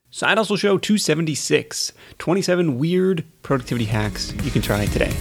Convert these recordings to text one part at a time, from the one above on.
Side Hustle Show 276, 27 weird productivity hacks you can try today.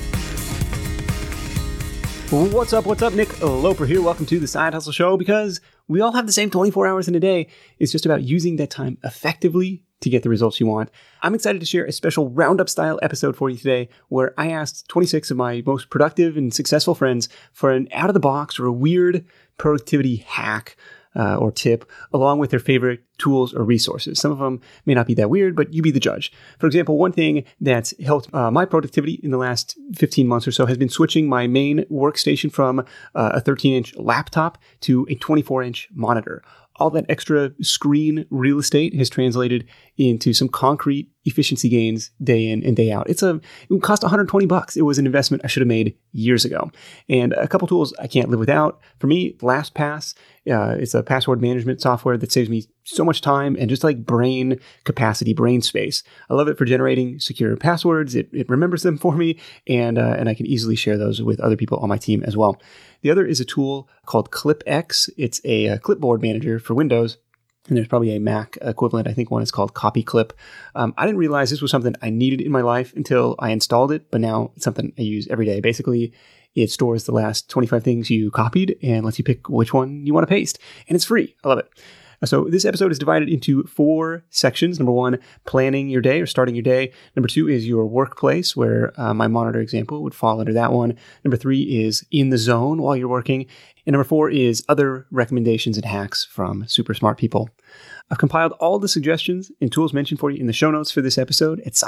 What's up? Nick Loper here. Welcome to the Side Hustle Show, because we all have the same 24 hours in a day. It's just about using that time effectively to get the results you want. I'm excited to share a special roundup style episode for you today, where I asked 26 of my most productive and successful friends for an out of the box or a weird productivity hack or tip, along with their favorite tools or resources. Some of them may not be that weird, but you be the judge. For example, one thing that's helped my productivity in the last 15 months or so has been switching my main workstation from a 13-inch laptop to a 24-inch monitor. All that extra screen real estate has translated into some concrete efficiency gains day in and day out. It cost $120. It was an investment I should have made years ago. And a couple tools I can't live without. For me, LastPass, it's a password management software that saves me so much time and just like brain capacity, brain space. I love it for generating secure passwords. It remembers them for me, and I can easily share those with other people on my team as well. The other is a tool called ClipX. It's a clipboard manager for Windows, and there's probably a Mac equivalent. I think one is called CopyClip. I didn't realize this was something I needed in my life until I installed it, but now it's something I use every day. Basically, it stores the last 25 things you copied and lets you pick which one you want to paste. And it's free. I love it. So this episode is divided into 4 sections. Number 1, planning your day or starting your day. Number 2 is your workplace, where my monitor example would fall under that one. Number 3 is in the zone while you're working. And number 4 is other recommendations and hacks from super smart people. I've compiled all the suggestions and tools mentioned for you in the show notes for this episode at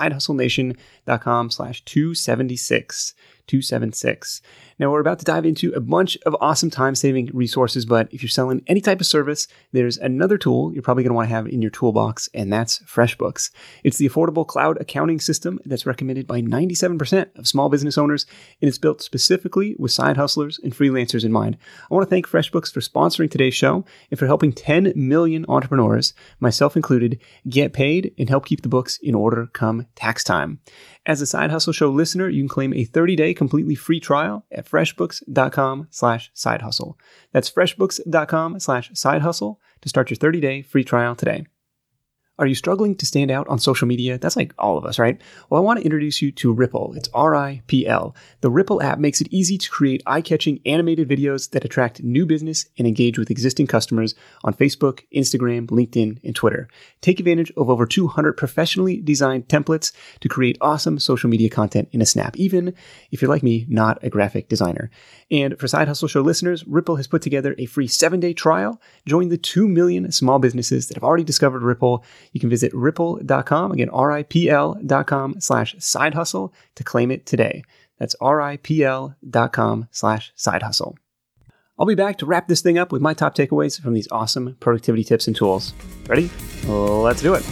sidehustlenation.com/276. Now, we're about to dive into a bunch of awesome time-saving resources, but if you're selling any type of service, there's another tool you're probably going to want to have in your toolbox, and that's FreshBooks. It's the affordable cloud accounting system that's recommended by 97% of small business owners, and it's built specifically with side hustlers and freelancers in mind. I want to thank FreshBooks for sponsoring today's show and for helping 10 million entrepreneurs, myself included, get paid and help keep the books in order come tax time. As a Side Hustle Show listener, you can claim a 30-day completely free trial at freshbooks.com/sidehustle. That's freshbooks.com/sidehustle to start your 30-day free trial today. Are you struggling to stand out on social media? That's like all of us, right? Well, I want to introduce you to Ripple. It's RIPL. The Ripple app makes it easy to create eye-catching animated videos that attract new business and engage with existing customers on Facebook, Instagram, LinkedIn, and Twitter. Take advantage of over 200 professionally designed templates to create awesome social media content in a snap, even if you're like me, not a graphic designer. And for Side Hustle Show listeners, Ripple has put together a free 7-day trial. Join the 2 million small businesses that have already discovered Ripple. You can visit ripple.com, again, ripl.com/sidehustle to claim it today. That's ripl.com/sidehustle. I'll be back to wrap this thing up with my top takeaways from these awesome productivity tips and tools. Ready? Let's do it.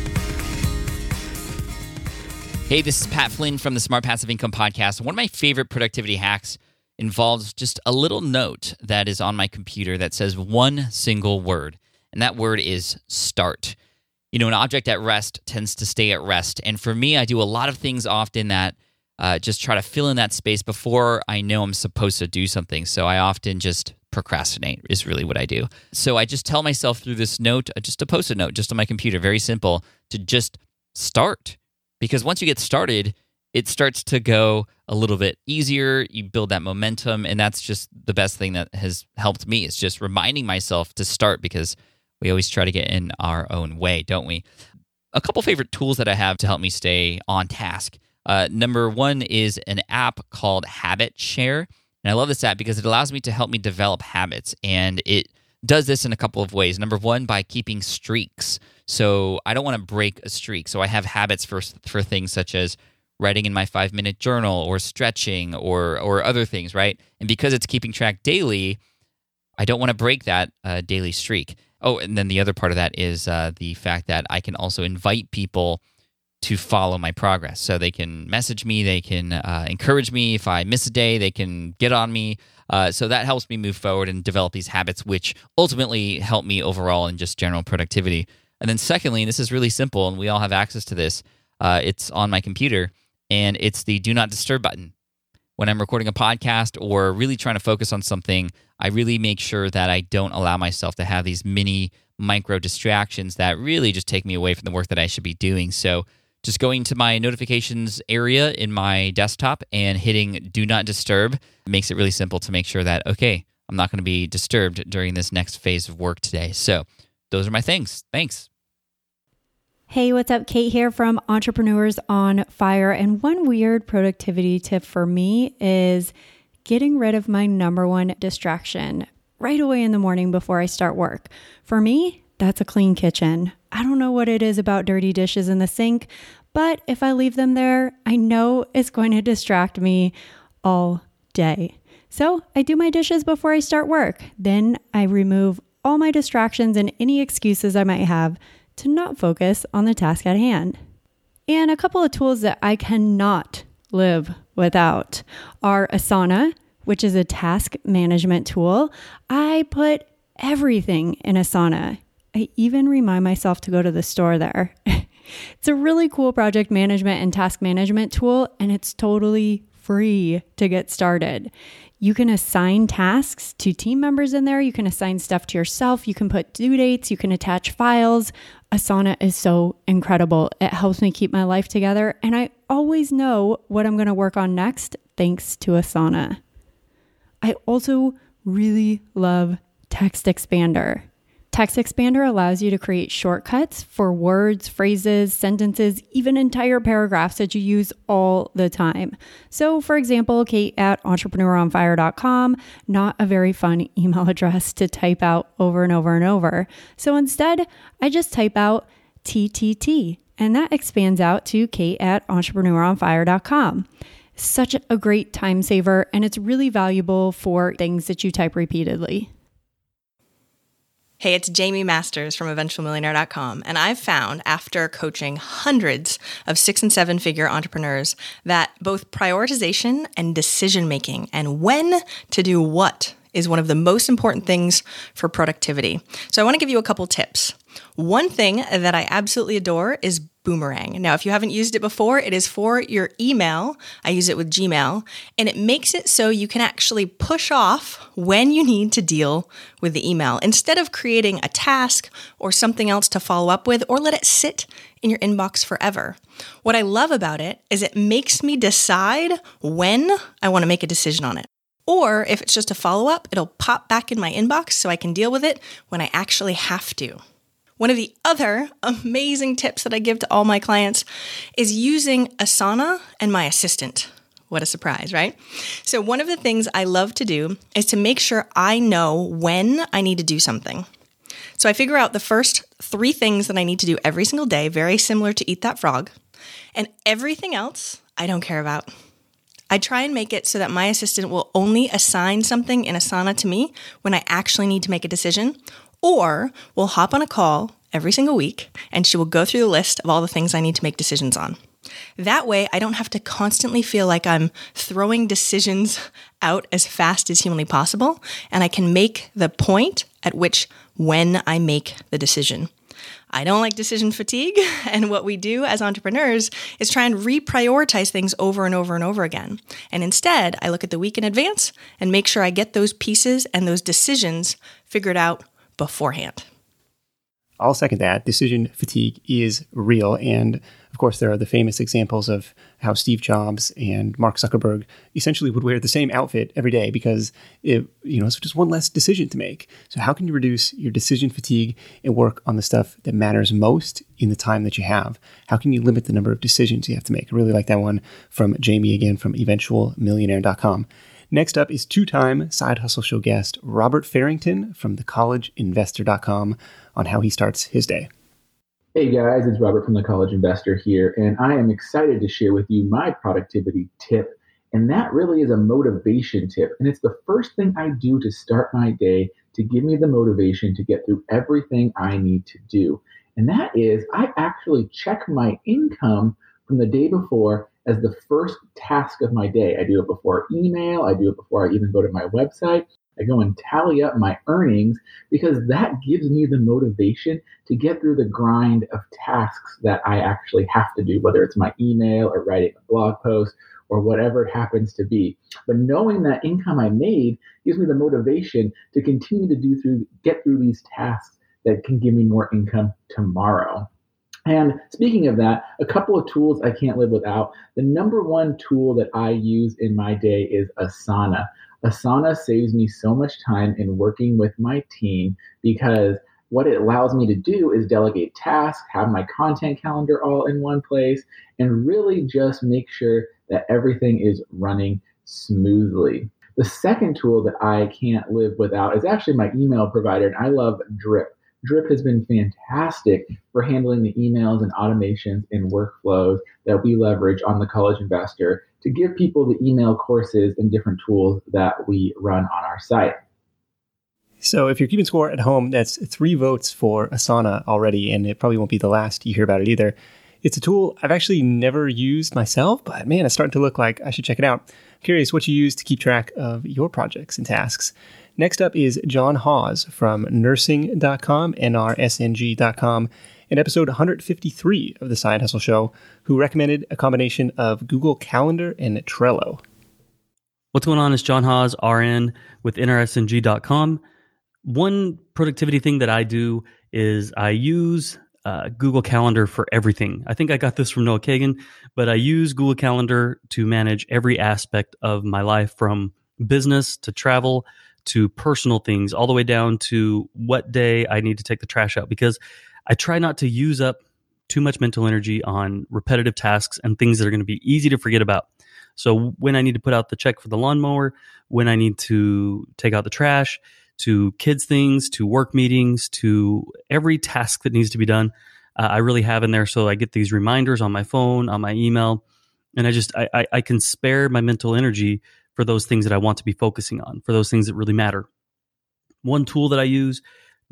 Hey, this is Pat Flynn from the Smart Passive Income Podcast. One of my favorite productivity hacks involves just a little note that is on my computer that says one single word, and that word is start. You know, an object at rest tends to stay at rest. And for me, I do a lot of things often that just try to fill in that space before I know I'm supposed to do something. So I often just procrastinate is really what I do. So I just tell myself through this note, just a Post-it note, just on my computer, very simple, to just start. Because once you get started, it starts to go a little bit easier. You build that momentum. And that's just the best thing that has helped me. It's just reminding myself to start, because we always try to get in our own way, don't we? A couple favorite tools that I have to help me stay on task. Number 1 is an app called Habit Share. And I love this app because it allows me to help me develop habits. And it does this in a couple of ways. Number 1, by keeping streaks. So I don't want to break a streak. So I have habits for things such as writing in my 5-minute journal or stretching or other things, right? And because it's keeping track daily, I don't want to break that daily streak. Oh, and then the other part of that is the fact that I can also invite people to follow my progress. So they can message me, they can encourage me. If I miss a day, they can get on me. So that helps me move forward and develop these habits, which ultimately help me overall in just general productivity. And then secondly, and this is really simple, and we all have access to this, it's on my computer, and it's the Do Not Disturb button. When I'm recording a podcast or really trying to focus on something, I really make sure that I don't allow myself to have these mini micro distractions that really just take me away from the work that I should be doing. So just going to my notifications area in my desktop and hitting Do Not Disturb makes it really simple to make sure that, okay, I'm not going to be disturbed during this next phase of work today. So those are my things. Thanks. Hey, what's up? Kate here from Entrepreneurs on Fire. And one weird productivity tip for me is getting rid of my number one distraction right away in the morning before I start work. For me, that's a clean kitchen. I don't know what it is about dirty dishes in the sink, but if I leave them there, I know it's going to distract me all day. So I do my dishes before I start work. Then I remove all my distractions and any excuses I might have to not focus on the task at hand. And a couple of tools that I cannot live without are Asana, which is a task management tool. I put everything in Asana. I even remind myself to go to the store there. It's a really cool project management and task management tool, and it's totally free to get started. You can assign tasks to team members in there. You can assign stuff to yourself. You can put due dates. You can attach files. Asana is so incredible. It helps me keep my life together, and I always know what I'm going to work on next thanks to Asana. I also really love Text Expander. Text Expander allows you to create shortcuts for words, phrases, sentences, even entire paragraphs that you use all the time. So for example, kate@entrepreneuronfire.com, not a very fun email address to type out over and over and over. So instead, I just type out TTT, and that expands out to kate@entrepreneuronfire.com. Such a great time saver, and it's really valuable for things that you type repeatedly. Hey, it's Jamie Masters from eventualmillionaire.com, and I've found after coaching hundreds of 6- and 7-figure entrepreneurs that both prioritization and decision-making and when to do what is one of the most important things for productivity. So I want to give you a couple tips. One thing that I absolutely adore is Boomerang. Now, if you haven't used it before, it is for your email. I use it with Gmail, and it makes it so you can actually push off when you need to deal with the email instead of creating a task or something else to follow up with or let it sit in your inbox forever. What I love about it is it makes me decide when I want to make a decision on it. Or if it's just a follow-up, it'll pop back in my inbox so I can deal with it when I actually have to. One of the other amazing tips that I give to all my clients is using Asana and my assistant. What a surprise, right? So one of the things I love to do is to make sure I know when I need to do something. So I figure out the first 3 things that I need to do every single day, very similar to Eat That Frog, and everything else I don't care about. I try and make it so that my assistant will only assign something in Asana to me when I actually need to make a decision, or we'll hop on a call every single week and she will go through the list of all the things I need to make decisions on. That way, I don't have to constantly feel like I'm throwing decisions out as fast as humanly possible, and I can make the point at which when I make the decision. I don't like decision fatigue, and what we do as entrepreneurs is try and reprioritize things over and over and over again. And instead, I look at the week in advance and make sure I get those pieces and those decisions figured out beforehand. I'll second that. Decision fatigue is real. And of course, there are the famous examples of how Steve Jobs and Mark Zuckerberg essentially would wear the same outfit every day because it's just one less decision to make. So how can you reduce your decision fatigue and work on the stuff that matters most in the time that you have? How can you limit the number of decisions you have to make? I really like that one from Jamie again from eventualmillionaire.com. Next up is 2-time Side Hustle Show guest Robert Farrington from thecollegeinvestor.com on how he starts his day. Hey guys, it's Robert from The College Investor here, and I am excited to share with you my productivity tip, and that really is a motivation tip, and it's the first thing I do to start my day to give me the motivation to get through everything I need to do, and that is I actually check my income from the day before as the first task of my day. I do it before email, I do it before I even go to my website. I go and tally up my earnings because that gives me the motivation to get through the grind of tasks that I actually have to do, whether it's my email or writing a blog post or whatever it happens to be. But knowing that income I made gives me the motivation to continue to get through these tasks that can give me more income tomorrow. And speaking of that, a couple of tools I can't live without. The number one tool that I use in my day is Asana. Asana saves me so much time in working with my team because what it allows me to do is delegate tasks, have my content calendar all in one place, and really just make sure that everything is running smoothly. The second tool that I can't live without is actually my email provider, and I love Drip. Drip has been fantastic for handling the emails and automations and workflows that we leverage on the College Investor to give people the email courses and different tools that we run on our site. So if you're keeping score at home, that's 3 votes for Asana already, and it probably won't be the last you hear about it either. It's a tool I've actually never used myself, but man, it's starting to look like I should check it out. I'm curious what you use to keep track of your projects and tasks. Next up is John Hawes from nursing.com, nrsng.com, in episode 153 of the Side Hustle Show, who recommended a combination of Google Calendar and Trello. What's going on? It's John Hawes, RN with nrsng.com. One productivity thing that I do is I use Google Calendar for everything. I think I got this from Noah Kagan, but I use Google Calendar to manage every aspect of my life, from business to travel to personal things, all the way down to what day I need to take the trash out, because I try not to use up too much mental energy on repetitive tasks and things that are going to be easy to forget about. So when I need to put out the check for the lawnmower, when I need to take out the trash, to kids things, to work meetings, to every task that needs to be done, I really have in there. So I get these reminders on my phone, on my email, and I can spare my mental energy for those things that I want to be focusing on, for those things that really matter. One tool that I use,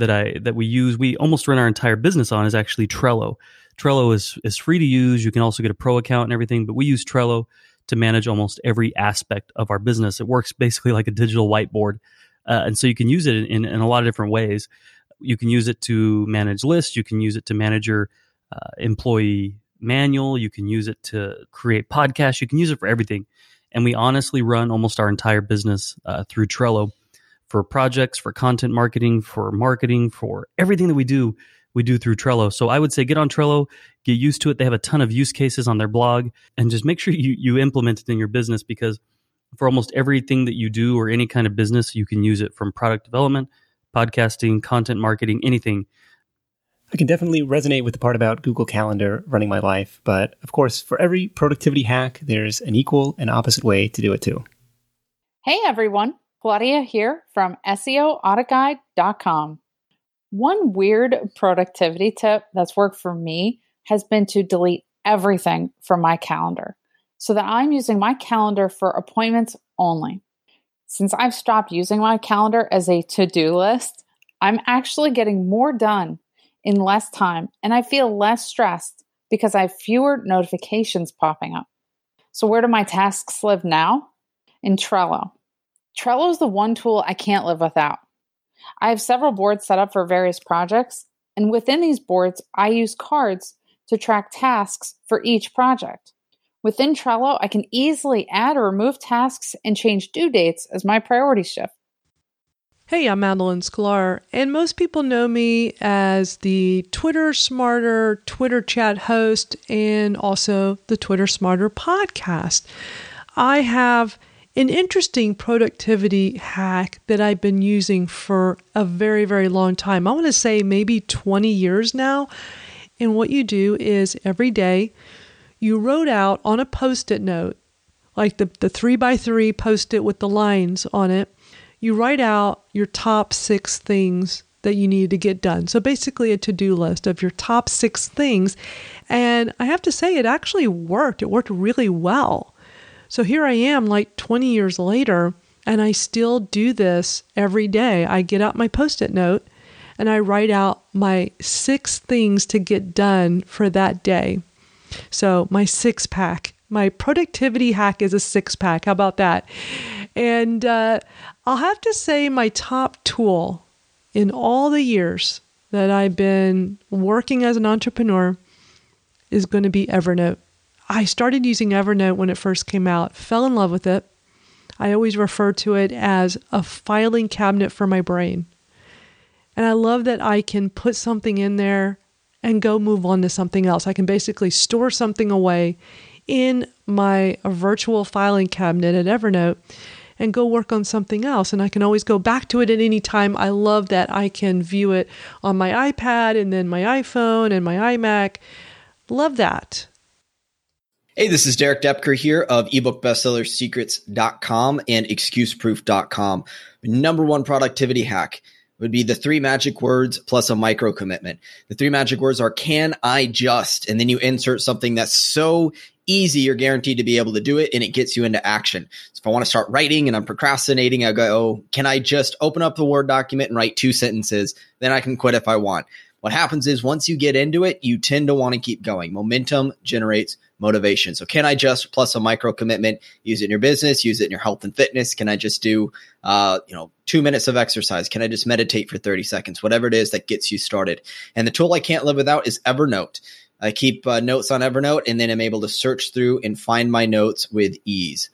we almost run our entire business on, is actually Trello. Trello is free to use. You can also get a pro account and everything, but we use Trello to manage almost every aspect of our business. It works basically like a digital whiteboard. And so you can use it in a lot of different ways. You can use it to manage lists. You can use it to manage your employee manual. You can use it to create podcasts. You can use it for everything. And we honestly run almost our entire business through Trello for projects, for content marketing, for everything that we do through Trello. So I would say get on Trello, get used to it. They have a ton of use cases on their blog, and just make sure you implement it in your business, because for almost everything that you do or any kind of business, you can use it, from product development, podcasting, content marketing, anything. I can definitely resonate with the part about Google Calendar running my life, but of course, for every productivity hack, there's an equal and opposite way to do it too. Hey everyone, Claudia here from SEOAuditguide.com. One weird productivity tip that's worked for me has been to delete everything from my calendar, so that I'm using my calendar for appointments only. Since I've stopped using my calendar as a to-do list, I'm actually getting more done in less time, and I feel less stressed because I have fewer notifications popping up. So where do my tasks live now? In Trello. Trello is the one tool I can't live without. I have several boards set up for various projects, and within these boards, I use cards to track tasks for each project. Within Trello, I can easily add or remove tasks and change due dates as my priorities shift. Hey, I'm Madeline Sklar, and most people know me as the Twitter Smarter Twitter chat host and also the Twitter Smarter podcast. I have an interesting productivity hack that I've been using for a very, very long time. I want to say maybe 20 years now. And what you do is every day, you wrote out on a Post-it note, like the 3x3 Post-it with the lines on it, you write out your top 6 things that you need to get done. So basically a to-do list of your top 6 things. And I have to say, it actually worked. It worked really well. So here I am like 20 years later, and I still do this every day. I get out my Post-it note and I write out my 6 things to get done for that day. So my 6-pack, my productivity hack is a 6-pack. How about that? And I'll have to say my top tool in all the years that I've been working as an entrepreneur is going to be Evernote. I started using Evernote when it first came out, fell in love with it. I always refer to it as a filing cabinet for my brain. And I love that I can put something in there and go move on to something else. I can basically store something away in my virtual filing cabinet at Evernote and go work on something else. And I can always go back to it at any time. I love that I can view it on my iPad and then my iPhone and my iMac. Love that. Hey, this is Derek Depker here of ebookbestsellersecrets.com and excuseproof.com. Number one productivity hack would be the 3 magic words plus a micro commitment. The 3 magic words are, can I just? And then you insert something that's so easy, you're guaranteed to be able to do it, and it gets you into action. So if I want to start writing and I'm procrastinating, I go, oh, can I just open up the Word document and write 2 sentences? Then I can quit if I want. What happens is once you get into it, you tend to want to keep going. Momentum generates motivation. So can I just plus a micro commitment, use it in your business, use it in your health and fitness? Can I just do 2 minutes of exercise? Can I just meditate for 30 seconds? Whatever it is that gets you started. And the tool I can't live without is Evernote. I keep notes on Evernote, and then I'm able to search through and find my notes with ease.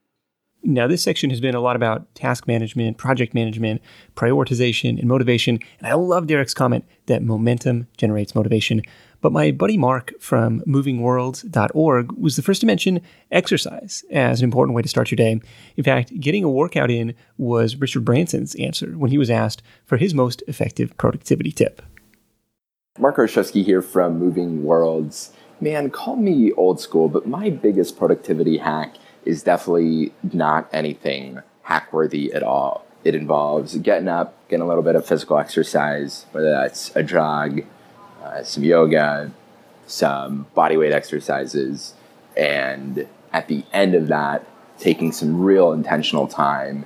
Now, this section has been a lot about task management, project management, prioritization, and motivation. And I love Derek's comment that momentum generates motivation. But my buddy Mark from movingworlds.org was the first to mention exercise as an important way to start your day. In fact, getting a workout in was Richard Branson's answer when he was asked for his most effective productivity tip. Mark Arshevsky here from Moving Worlds. Man, call me old school, but my biggest productivity hack is definitely not anything hack-worthy at all. It involves getting up, getting a little bit of physical exercise, whether that's a jog, some yoga, some bodyweight exercises, and at the end of that, taking some real intentional time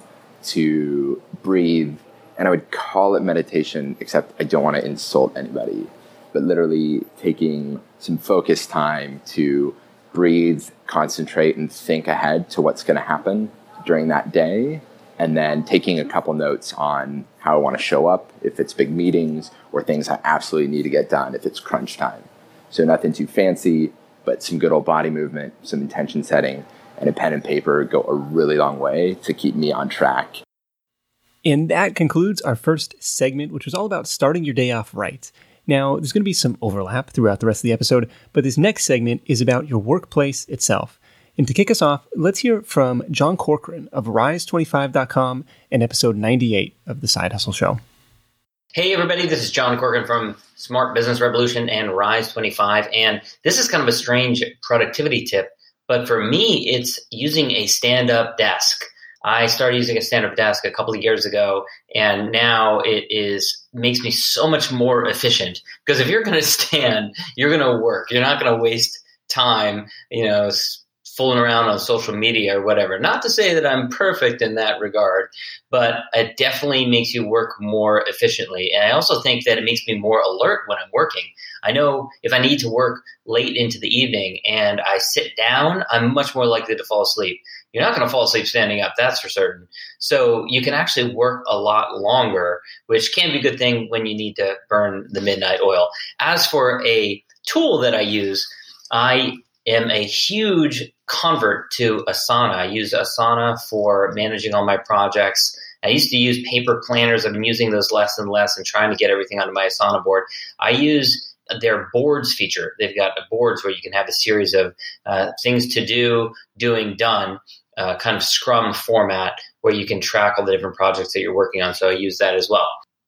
to breathe. And I would call it meditation, except I don't want to insult anybody, but literally taking some focused time to breathe, concentrate, and think ahead to what's going to happen during that day, and then taking a couple notes on how I want to show up if it's big meetings or things I absolutely need to get done if it's crunch time. So nothing too fancy, but some good old body movement, some intention setting, and a pen and paper go a really long way to keep me on track. And that concludes our first segment, which was all about starting your day off right. Now, there's going to be some overlap throughout the rest of the episode, but this next segment is about your workplace itself. And to kick us off, let's hear from John Corcoran of Rise25.com and episode 98 of The Side Hustle Show. Hey, everybody, this is John Corcoran from Smart Business Revolution and Rise25. And this is kind of a strange productivity tip, but for me, it's using a stand-up desk. I started using a stand-up desk a couple of years ago, and now makes me so much more efficient. Because if you're going to stand, you're going to work. You're not going to waste time, fooling around on social media or whatever. Not to say that I'm perfect in that regard, but it definitely makes you work more efficiently. And I also think that it makes me more alert when I'm working. I know if I need to work late into the evening and I sit down, I'm much more likely to fall asleep. You're not going to fall asleep standing up, that's for certain. So you can actually work a lot longer, which can be a good thing when you need to burn the midnight oil. As for a tool that I use, I am a huge convert to Asana. I use Asana for managing all my projects. I used to use paper planners. I've been using those less and less and trying to get everything onto my Asana board. I use their boards feature. They've got boards where you can have a series of things to do, doing, done, kind of Scrum format where you can track all the different projects that you're working on. So I use that as well.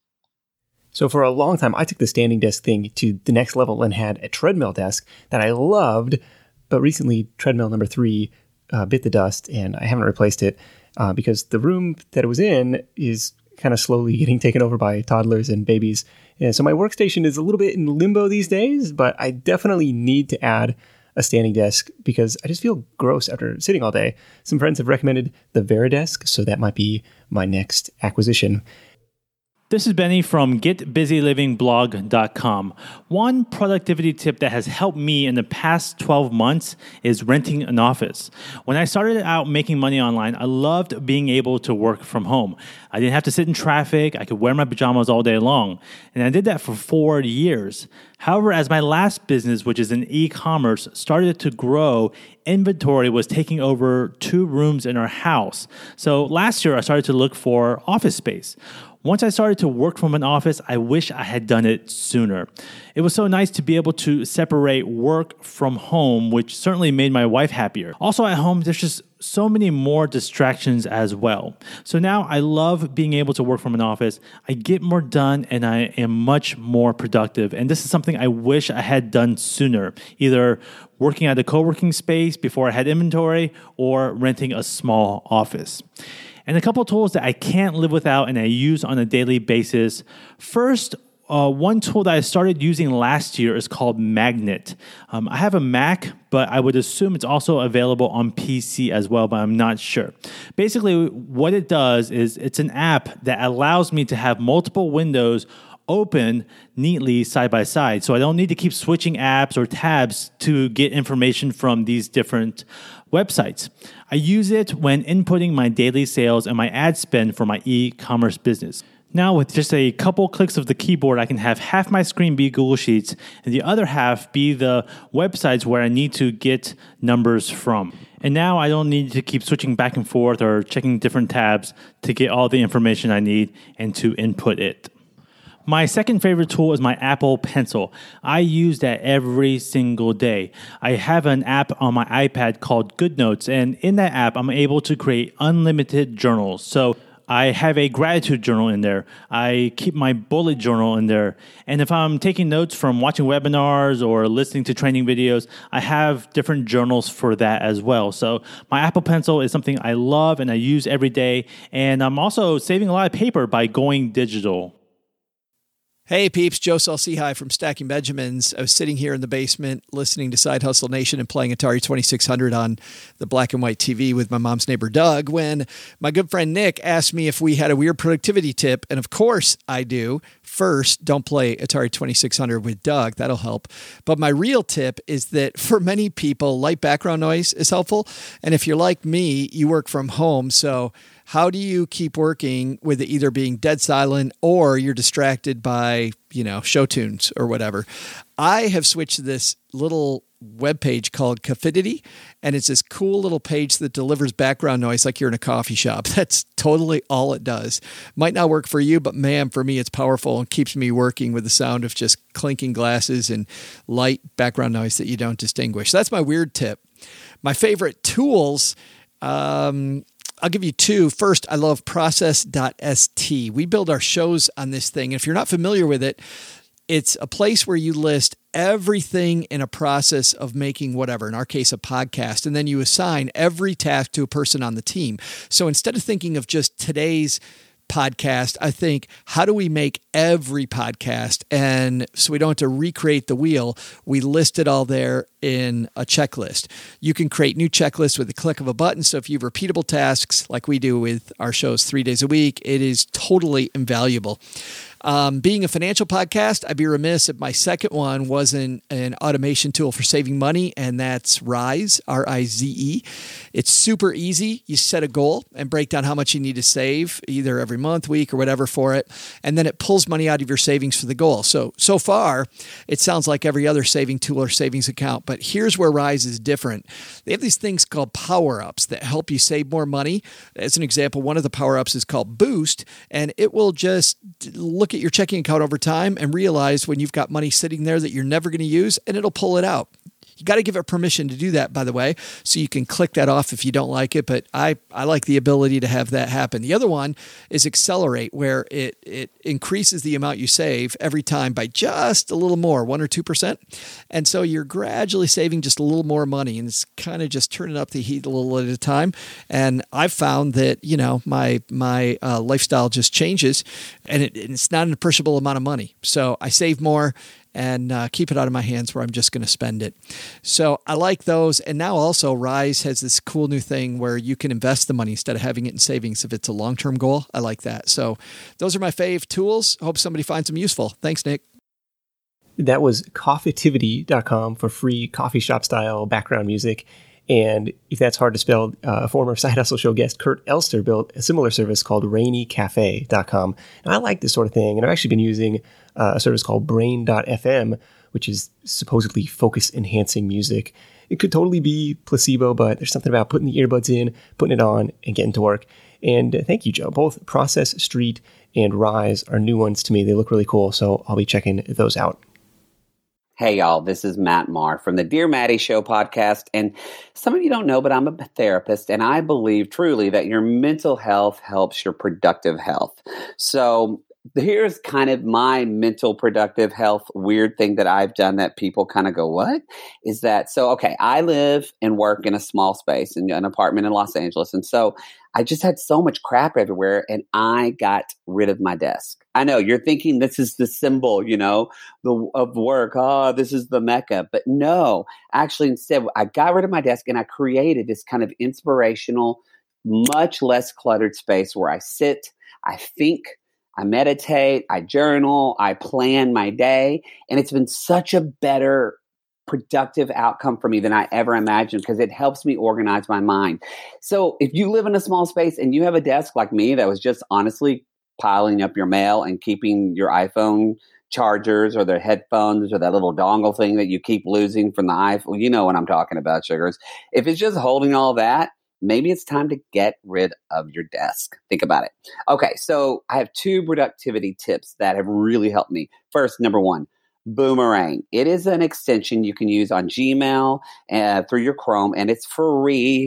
So for a long time, I took the standing desk thing to the next level and had a treadmill desk that I loved. But recently, treadmill number 3 bit the dust, and I haven't replaced it because the room that it was in is kind of slowly getting taken over by toddlers and babies. And so my workstation is a little bit in limbo these days, but I definitely need to add a standing desk because I just feel gross after sitting all day. Some friends have recommended the Veridesk, so that might be my next acquisition. This is Benny from GetBusyLivingBlog.com. One productivity tip that has helped me in the past 12 months is renting an office. When I started out making money online, I loved being able to work from home. I didn't have to sit in traffic. I could wear my pajamas all day long. And I did that for 4 years. However, as my last business, which is in e-commerce, started to grow, inventory was taking over 2 rooms in our house. So last year, I started to look for office space. Once I started to work from an office, I wish I had done it sooner. It was so nice to be able to separate work from home, which certainly made my wife happier. Also at home, there's just so many more distractions as well. So now I love being able to work from an office. I get more done and I am much more productive. And this is something I wish I had done sooner, either working at a co-working space before I had inventory or renting a small office. And a couple tools that I can't live without and I use on a daily basis. First, one tool that I started using last year is called Magnet. I have a Mac, but I would assume it's also available on PC as well, but I'm not sure. Basically, what it does is it's an app that allows me to have multiple windows open neatly side by side. So I don't need to keep switching apps or tabs to get information from these different websites. I use it when inputting my daily sales and my ad spend for my e-commerce business. Now, with just a couple clicks of the keyboard, I can have half my screen be Google Sheets and the other half be the websites where I need to get numbers from. And now I don't need to keep switching back and forth or checking different tabs to get all the information I need and to input it. My second favorite tool is my Apple Pencil. I use that every single day. I have an app on my iPad called GoodNotes, and in that app, I'm able to create unlimited journals. So I have a gratitude journal in there. I keep my bullet journal in there. And if I'm taking notes from watching webinars or listening to training videos, I have different journals for that as well. So my Apple Pencil is something I love and I use every day. And I'm also saving a lot of paper by going digital. Hey peeps, Joe Saul-Sehy from Stacking Benjamins. I was sitting here in the basement listening to Side Hustle Nation and playing Atari 2600 on the black and white TV with my mom's neighbor Doug when my good friend Nick asked me if we had a weird productivity tip, and of course I do. First, don't play Atari 2600 with Doug. That'll help. But my real tip is that for many people, light background noise is helpful. And if you're like me, you work from home, so how do you keep working with it either being dead silent or you're distracted by, show tunes or whatever? I have switched to this little webpage called Cafidity, and it's this cool little page that delivers background noise like you're in a coffee shop. That's totally all it does. Might not work for you, but man, for me, it's powerful and keeps me working with the sound of just clinking glasses and light background noise that you don't distinguish. So that's my weird tip. My favorite tools, I'll give you two. First, I love Process.st. We build our shows on this thing. If you're not familiar with it, it's a place where you list everything in a process of making whatever, in our case, a podcast, and then you assign every task to a person on the team. So instead of thinking of just today's podcast, I think, how do we make every podcast? And so we don't have to recreate the wheel. We list it all there in a checklist. You can create new checklists with the click of a button. So if you have repeatable tasks like we do with our shows 3 days a week, it is totally invaluable. Being a financial podcast, I'd be remiss if my second one wasn't an automation tool for saving money, and that's Rize, R-I-Z-E. It's super easy. You set a goal and break down how much you need to save, either every month, week, or whatever for it, and then it pulls money out of your savings for the goal. So far, it sounds like every other saving tool or savings account, but here's where Rize is different. They have these things called power-ups that help you save more money. As an example, one of the power-ups is called Boost, and it will just look at your checking account over time and realize when you've got money sitting there that you're never going to use, and it'll pull it out. You got to give it permission to do that, by the way, so you can click that off if you don't like it, but I like the ability to have that happen. The other one is Accelerate, where it increases the amount you save every time by just a little more, 1 or 2%. And so you're gradually saving just a little more money, and it's kind of just turning up the heat a little at a time. And I've found that, my lifestyle just changes, and it's not an appreciable amount of money. So I save more and keep it out of my hands where I'm just going to spend it. So I like those. And now also Rize has this cool new thing where you can invest the money instead of having it in savings if it's a long-term goal. I like that. So those are my fave tools. Hope somebody finds them useful. Thanks, Nick. That was coffeetivity.com for free coffee shop style background music. And if that's hard to spell, a former Side Hustle Show guest, Kurt Elster, built a similar service called rainycafe.com. And I like this sort of thing. And I've actually been using a service called brain.fm, which is supposedly focus enhancing music. It could totally be placebo, but there's something about putting the earbuds in, putting it on, and getting to work. And thank you, Joe. Both Process Street and Rise are new ones to me. They look really cool, so I'll be checking those out. Hey, y'all, this is Matt Maher from the Dear Maddie Show podcast. And some of you don't know, but I'm a therapist, and I believe truly that your mental health helps your productive health. So here's kind of my mental productive health weird thing that I've done that people kind of go, what is that? So, okay, I live and work in a small space in an apartment in Los Angeles. And so I just had so much crap everywhere, and I got rid of my desk. I know you're thinking this is the symbol, of work. Oh, this is the Mecca. But no, actually, instead, I got rid of my desk and I created this kind of inspirational, much less cluttered space where I sit, I think, I meditate, I journal, I plan my day. And it's been such a better productive outcome for me than I ever imagined because it helps me organize my mind. So if you live in a small space and you have a desk like me that was just honestly piling up your mail and keeping your iPhone chargers or their headphones or that little dongle thing that you keep losing from the iPhone, you know what I'm talking about, sugars. If it's just holding all that, maybe it's time to get rid of your desk. Think about it. Okay, so I have 2 productivity tips that have really helped me. First, number 1, Boomerang. It is an extension you can use on Gmail through your Chrome, and it's free,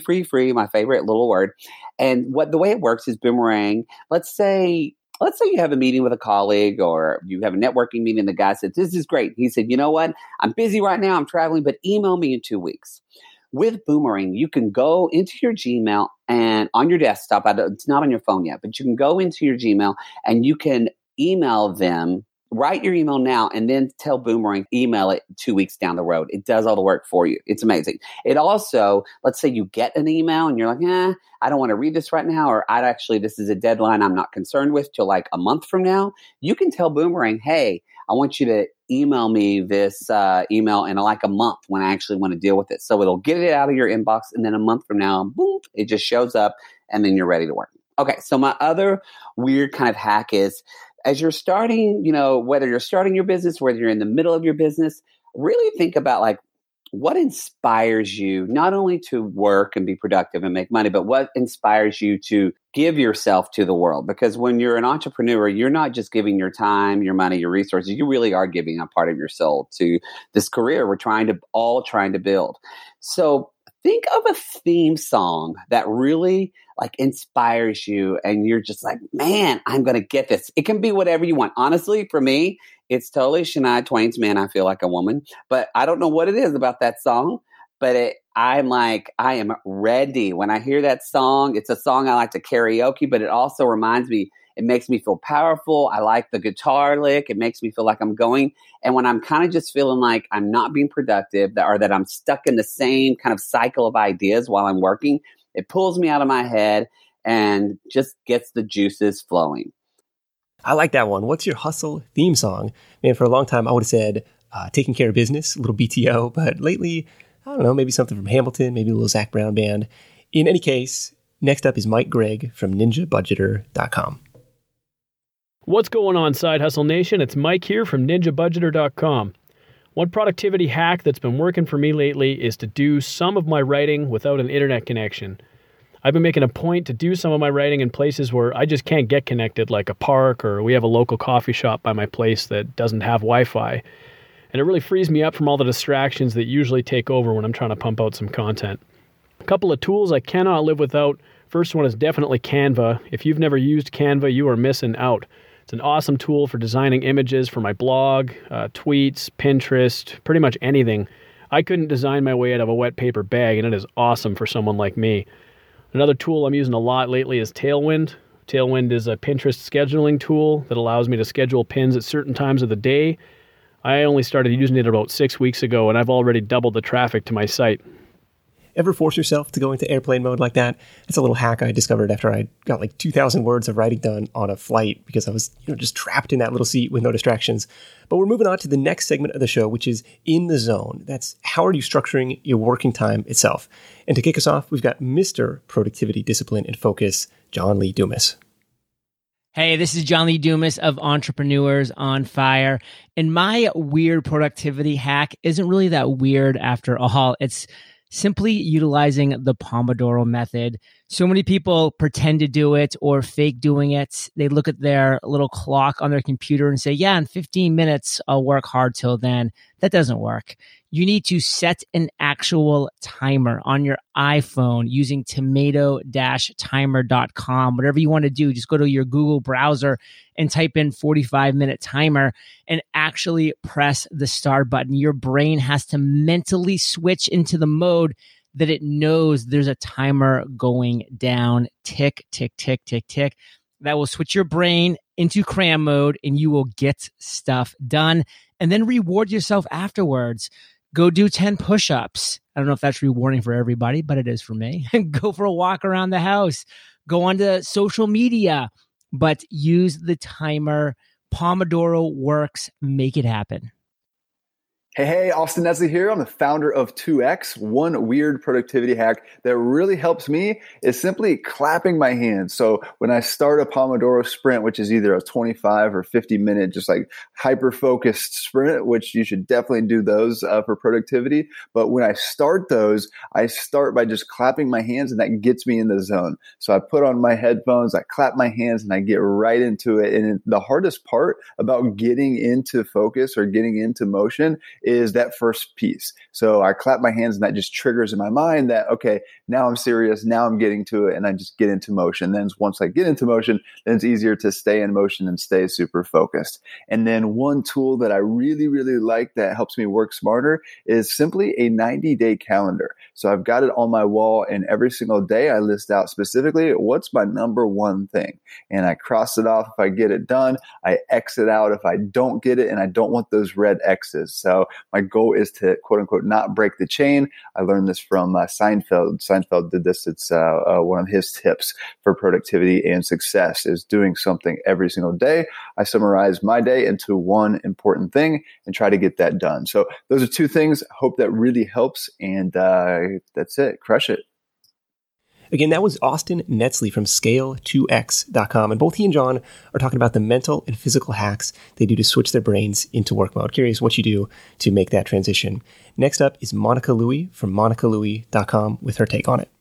my favorite little word. And the way it works is Boomerang. Let's say you have a meeting with a colleague or you have a networking meeting and the guy said, this is great. He said, you know what? I'm busy right now. I'm traveling, but email me in 2 weeks. With Boomerang, you can go into your Gmail and on your desktop, it's not on your phone yet, but you can go into your Gmail and you can email them, write your email now, and then tell Boomerang, email it 2 weeks down the road. It does all the work for you. It's amazing. It also, let's say you get an email and you're like, I don't want to read this right now, or this is a deadline I'm not concerned with till like a month from now. You can tell Boomerang, hey, I want you to email me this email in like a month when I actually want to deal with it. So it'll get it out of your inbox, and then a month from now, boom, it just shows up, and then you're ready to work. Okay, so my other weird kind of hack is, as you're starting, whether you're starting your business, whether you're in the middle of your business, really think about like what inspires you not only to work and be productive and make money, but what inspires you to give yourself to the world. Because when you're an entrepreneur, you're not just giving your time, your money, your resources. You really are giving a part of your soul to this career we're trying to build. So think of a theme song that really like inspires you and you're just like, man, I'm going to get this. It can be whatever you want. Honestly, for me, it's totally Shania Twain's Man, I Feel Like a Woman. But I don't know what it is about that song, but I'm like, I am ready. When I hear that song, it's a song I like to karaoke, but it also reminds me, it makes me feel powerful. I like the guitar lick. It makes me feel like I'm going. And when I'm kind of just feeling like I'm not being productive or that I'm stuck in the same kind of cycle of ideas while I'm working, it pulls me out of my head and just gets the juices flowing. I like that one. What's your hustle theme song? Man, for a long time, I would have said Taking Care of Business, a little BTO. But lately, I don't know, maybe something from Hamilton, maybe a little Zac Brown Band. In any case, next up is Mike Gregg from NinjaBudgeter.com. What's going on, Side Hustle Nation? It's Mike here from NinjaBudgeter.com. One productivity hack that's been working for me lately is to do some of my writing without an internet connection. I've been making a point to do some of my writing in places where I just can't get connected, like a park, or we have a local coffee shop by my place that doesn't have Wi-Fi. And it really frees me up from all the distractions that usually take over when I'm trying to pump out some content. A couple of tools I cannot live without. First one is definitely Canva. If you've never used Canva, you are missing out. It's an awesome tool for designing images for my blog, tweets, Pinterest, pretty much anything. I couldn't design my way out of a wet paper bag, and it is awesome for someone like me. Another tool I'm using a lot lately is Tailwind. Tailwind is a Pinterest scheduling tool that allows me to schedule pins at certain times of the day. I only started using it about 6 weeks ago, and I've already doubled the traffic to my site. Ever force yourself to go into airplane mode like that? It's a little hack I discovered after I got like 2,000 words of writing done on a flight because I was just trapped in that little seat with no distractions. But we're moving on to the next segment of the show, which is In the Zone. That's how are you structuring your working time itself? And to kick us off, we've got Mr. Productivity, Discipline, and Focus, John Lee Dumas. Hey, this is John Lee Dumas of Entrepreneurs on Fire. And my weird productivity hack isn't really that weird after all. It's simply utilizing the Pomodoro method. So many people pretend to do it or fake doing it. They look at their little clock on their computer and say, yeah, in 15 minutes, I'll work hard till then. That doesn't work. You need to set an actual timer on your iPhone using tomato-timer.com. Whatever you want to do, just go to your Google browser and type in 45-minute timer and actually press the start button. Your brain has to mentally switch into the mode that it knows there's a timer going down. Tick, tick, tick, tick, tick. That will switch your brain into cram mode and you will get stuff done. And then reward yourself afterwards. Go do 10 push-ups. I don't know if that's rewarding for everybody, but it is for me. Go for a walk around the house. Go onto social media, but use the timer. Pomodoro works. Make it happen. Hey, Austin Nesley here. I'm the founder of 2X. One weird productivity hack that really helps me is simply clapping my hands. So when I start a Pomodoro sprint, which is either a 25 or 50 minute, just like hyper-focused sprint, which you should definitely do those for productivity. But when I start those, I start by just clapping my hands, and that gets me in the zone. So I put on my headphones, I clap my hands, and I get right into it. And the hardest part about getting into focus or getting into motion is that first piece. So I clap my hands and that just triggers in my mind that, okay, now I'm serious. Now I'm getting to it, and I just get into motion. Then once I get into motion, then it's easier to stay in motion and stay super focused. And then one tool that I really, really like that helps me work smarter is simply a 90-day calendar. So I've got it on my wall, and every single day I list out specifically what's my number one thing. And I cross it off if I get it done. I X it out if I don't get it, and I don't want those red X's. So my goal is to, quote unquote, not break the chain. I learned this from Seinfeld. Seinfeld did this. It's one of his tips for productivity and success is doing something every single day. I summarize my day into one important thing and try to get that done. So those are two things. Hope that really helps. And that's it. Crush it. Again, that was Austin Netzley from Scale2X.com. And both he and John are talking about the mental and physical hacks they do to switch their brains into work mode. Curious what you do to make that transition. Next up is Monica Louie from MonicaLouie.com with her take on it.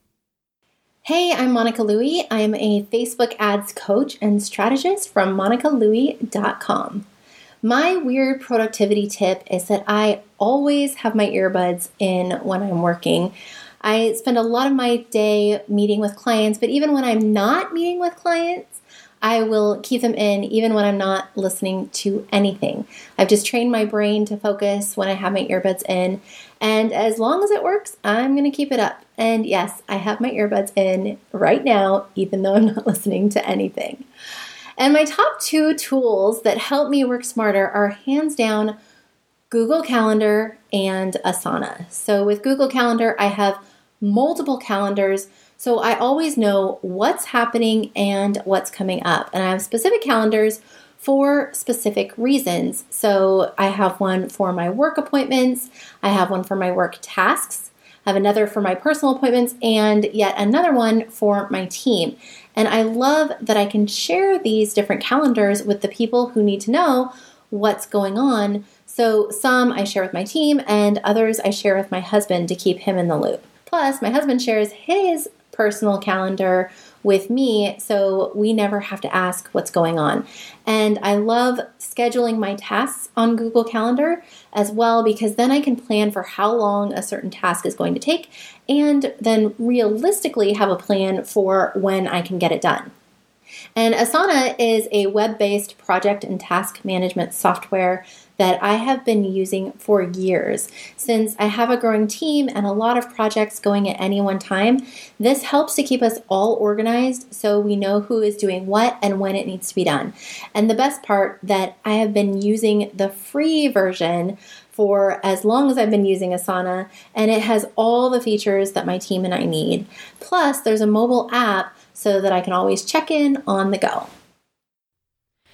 Hey, I'm Monica Louie. I'm a Facebook ads coach and strategist from MonicaLouie.com. My weird productivity tip is that I always have my earbuds in when I'm working. I spend a lot of my day meeting with clients, but even when I'm not meeting with clients, I will keep them in even when I'm not listening to anything. I've just trained my brain to focus when I have my earbuds in, and as long as it works, I'm going to keep it up. And yes, I have my earbuds in right now, even though I'm not listening to anything. And my top two tools that help me work smarter are hands down Google Calendar and Asana. So with Google Calendar, I have multiple calendars, so I always know what's happening and what's coming up. And I have specific calendars for specific reasons. So I have one for my work appointments, I have one for my work tasks, I have another for my personal appointments, and yet another one for my team. And I love that I can share these different calendars with the people who need to know what's going on. So some I share with my team, and others I share with my husband to keep him in the loop. Plus, my husband shares his personal calendar with me, so we never have to ask what's going on. And I love scheduling my tasks on Google Calendar as well, because then I can plan for how long a certain task is going to take, and then realistically have a plan for when I can get it done. And Asana is a web-based project and task management software that I have been using for years. Since I have a growing team and a lot of projects going at any one time, this helps to keep us all organized so we know who is doing what and when it needs to be done. And the best part, that I have been using the free version for as long as I've been using Asana, and it has all the features that my team and I need. Plus, there's a mobile app so that I can always check in on the go.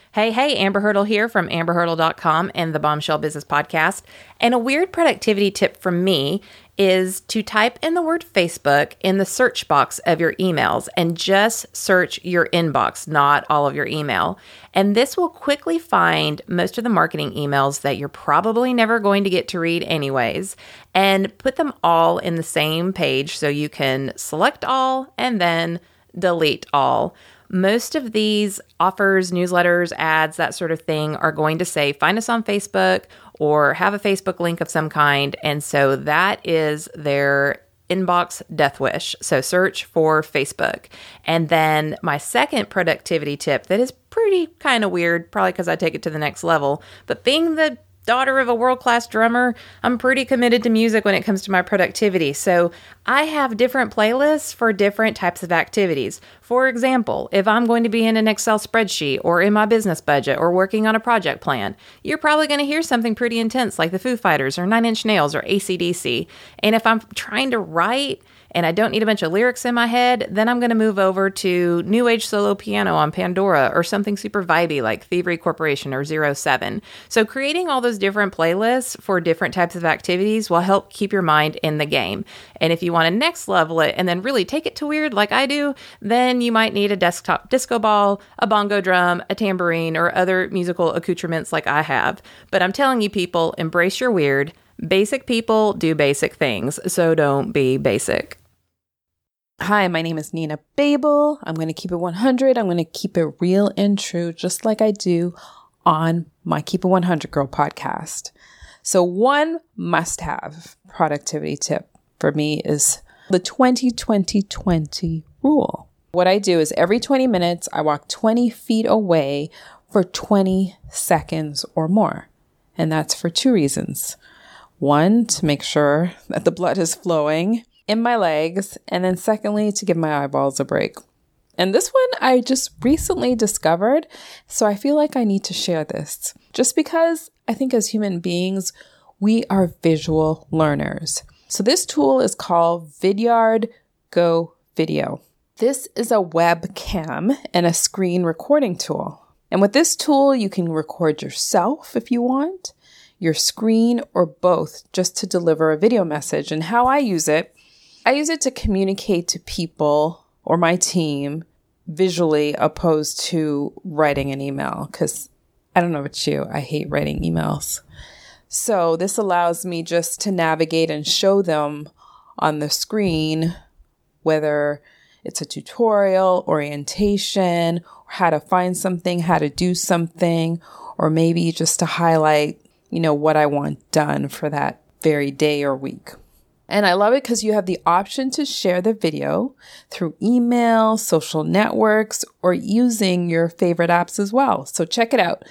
Hey, Amber Hurdle here from amberhurdle.com and the Bombshell Business Podcast. And a weird productivity tip from me is to type in the word Facebook in the search box of your emails and just search your inbox, not all of your email. And this will quickly find most of the marketing emails that you're probably never going to get to read anyways, and put them all in the same page so you can select all and then delete all. Most of these offers, newsletters, ads, that sort of thing are going to say, find us on Facebook or have a Facebook link of some kind. And so that is their inbox death wish. So search for Facebook. And then my second productivity tip that is pretty kind of weird, probably because I take it to the next level, but being the daughter of a world-class drummer, I'm pretty committed to music when it comes to my productivity. So I have different playlists for different types of activities. For example, if I'm going to be in an Excel spreadsheet or in my business budget or working on a project plan, you're probably going to hear something pretty intense like the Foo Fighters or Nine Inch Nails or AC/DC. And if I'm trying to write and I don't need a bunch of lyrics in my head, then I'm going to move over to New Age Solo Piano on Pandora or something super vibey like Thievery Corporation or 07. So creating all those different playlists for different types of activities will help keep your mind in the game. And if you want to next level it and then really take it to weird like I do, then you might need a desktop disco ball, a bongo drum, a tambourine, or other musical accoutrements like I have. But I'm telling you people, embrace your weird. Basic people do basic things, so don't be basic. Hi, my name is Nina Babel. I'm going to keep it 100. I'm going to keep it real and true, just like I do on my Keep It 100 Girl podcast. So one must-have productivity tip for me is the 20-20-20 rule. What I do is every 20 minutes, I walk 20 feet away for 20 seconds or more. And that's for two reasons. One, to make sure that the blood is flowing in my legs, and then secondly, to give my eyeballs a break. And this one I just recently discovered, so I feel like I need to share this. Just because I think as human beings, we are visual learners. So this tool is called Vidyard Go Video. This is a webcam and a screen recording tool. And with this tool, you can record yourself if you want, your screen, or both, just to deliver a video message. And how I use it to communicate to people or my team visually opposed to writing an email, because I don't know about you, I hate writing emails. So this allows me just to navigate and show them on the screen, whether it's a tutorial, orientation, or how to find something, how to do something, or maybe just to highlight, what I want done for that very day or week. And I love it because you have the option to share the video through email, social networks, or using your favorite apps as well. So check it out.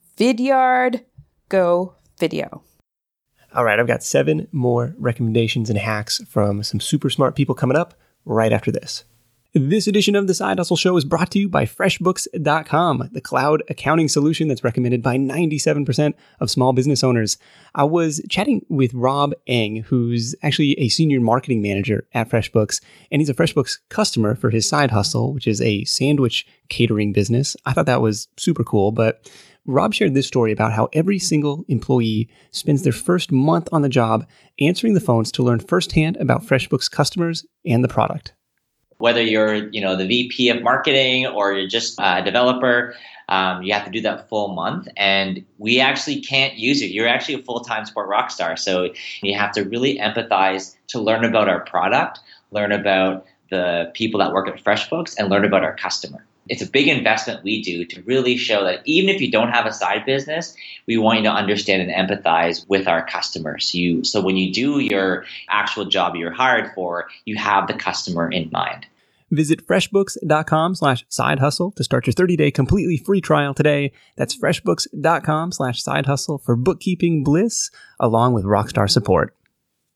Vidyard Go Video. All right, I've got 7 more recommendations and hacks from some super smart people coming up right after this. This edition of The Side Hustle Show is brought to you by FreshBooks.com, the cloud accounting solution that's recommended by 97% of small business owners. I was chatting with Rob Eng, who's actually a senior marketing manager at FreshBooks, and he's a FreshBooks customer for his side hustle, which is a sandwich catering business. I thought that was super cool, but Rob shared this story about how every single employee spends their first month on the job answering the phones to learn firsthand about FreshBooks customers and the product. Whether you're, the VP of marketing or you're just a developer, you have to do that full month. And we actually can't use it. You're actually a full-time sport rock star. So you have to really empathize to learn about our product, learn about the people that work at FreshBooks, and learn about our customer. It's a big investment we do to really show that even if you don't have a side business, we want you to understand and empathize with our customers. So when you do your actual job you're hired for, you have the customer in mind. Visit freshbooks.com/sidehustle to start your 30-day completely free trial today. That's freshbooks.com/sidehustle for bookkeeping bliss along with rockstar support.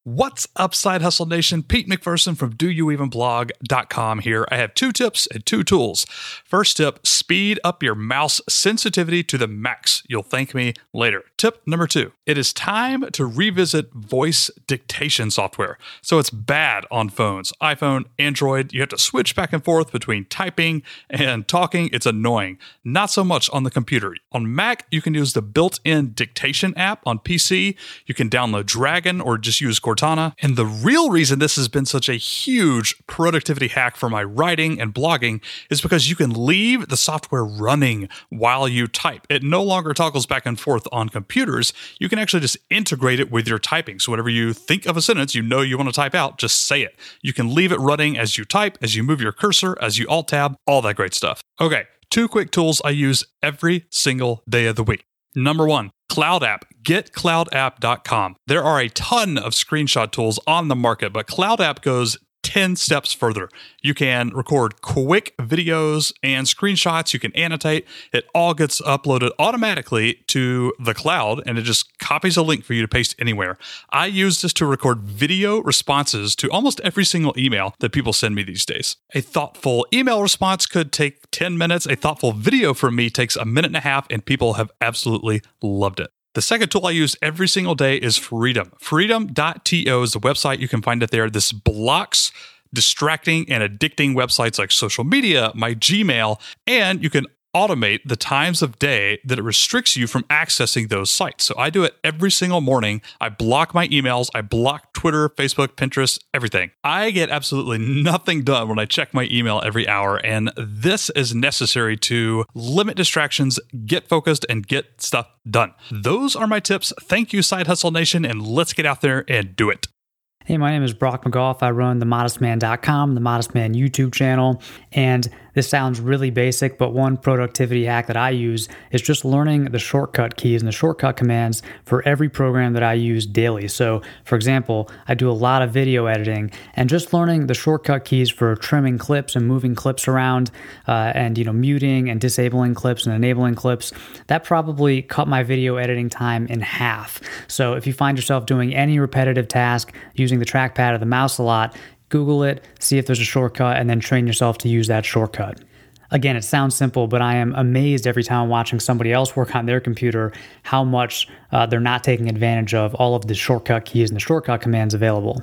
What's up, Side Hustle Nation? Pete McPherson from DoYouEvenBlog.com here. I have 2 tips and 2 tools. First tip, speed up your mouse sensitivity to the max. You'll thank me later. Tip number 2, it is time to revisit voice dictation software. So it's bad on phones, iPhone, Android. You have to switch back and forth between typing and talking. It's annoying. Not so much on the computer. On Mac, you can use the built-in dictation app. On PC, you can download Dragon or just use Cortana. And the real reason this has been such a huge productivity hack for my writing and blogging is because you can leave the software running while you type. It no longer toggles back and forth on computers. You can actually just integrate it with your typing. So whenever you think of a sentence you want to type out, just say it. You can leave it running as you type, as you move your cursor, as you alt-tab, all that great stuff. Okay, 2 quick tools I use every single day of the week. Number 1, Cloud App. GetCloudApp.com. There are a ton of screenshot tools on the market, but Cloud App goes 10 steps further. You can record quick videos and screenshots. You can annotate. It all gets uploaded automatically to the cloud, and it just copies a link for you to paste anywhere. I use this to record video responses to almost every single email that people send me these days. A thoughtful email response could take 10 minutes. A thoughtful video from me takes 1.5 minutes, and people have absolutely loved it. The second tool I use every single day is Freedom. Freedom.to is the website. You can find it there. This blocks distracting and addicting websites like social media, my Gmail, and you can automate the times of day that it restricts you from accessing those sites. So I do it every single morning. I block my emails. I block Twitter, Facebook, Pinterest, everything. I get absolutely nothing done when I check my email every hour, and this is necessary to limit distractions, get focused, and get stuff done. Those are my tips. Thank you, Side Hustle Nation, and let's get out there and do it. Hey, my name is Brock McGough. I run themodestman.com, the Modest Man YouTube channel, and this sounds really basic, but one productivity hack that I use is just learning the shortcut keys and the shortcut commands for every program that I use daily. So, for example, I do a lot of video editing, and just learning the shortcut keys for trimming clips and moving clips around, and muting and disabling clips and enabling clips, that probably cut my video editing time in half. So, if you find yourself doing any repetitive task using the trackpad or the mouse a lot, Google it, see if there's a shortcut, and then train yourself to use that shortcut. Again, it sounds simple, but I am amazed every time I'm watching somebody else work on their computer how much they're not taking advantage of all of the shortcut keys and the shortcut commands available.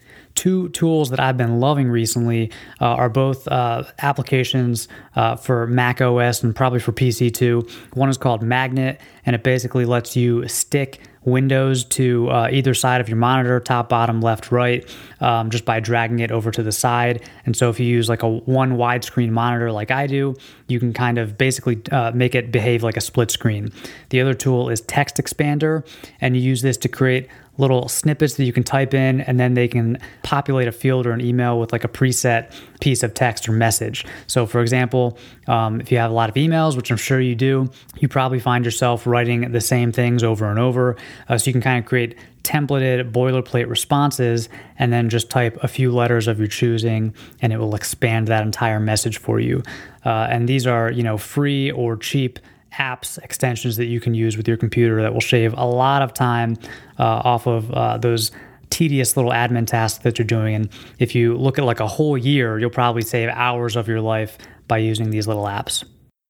2 tools that I've been loving recently are both applications for Mac OS and probably for PC too. One is called Magnet, and it basically lets you stick windows to either side of your monitor, top, bottom, left, right, just by dragging it over to the side. And so if you use like a one widescreen monitor like I do, you can kind of basically make it behave like a split screen. The other tool is Text Expander, and you use this to create little snippets that you can type in, and then they can populate a field or an email with like a preset piece of text or message. So for example, if you have a lot of emails, which I'm sure you do, you probably find yourself writing the same things over and over. So you can kind of create templated boilerplate responses and then just type a few letters of your choosing, and it will expand that entire message for you. And these are, free or cheap apps, extensions that you can use with your computer that will shave a lot of time off of those tedious little admin tasks that you're doing. And if you look at like a whole year, you'll probably save hours of your life by using these little apps.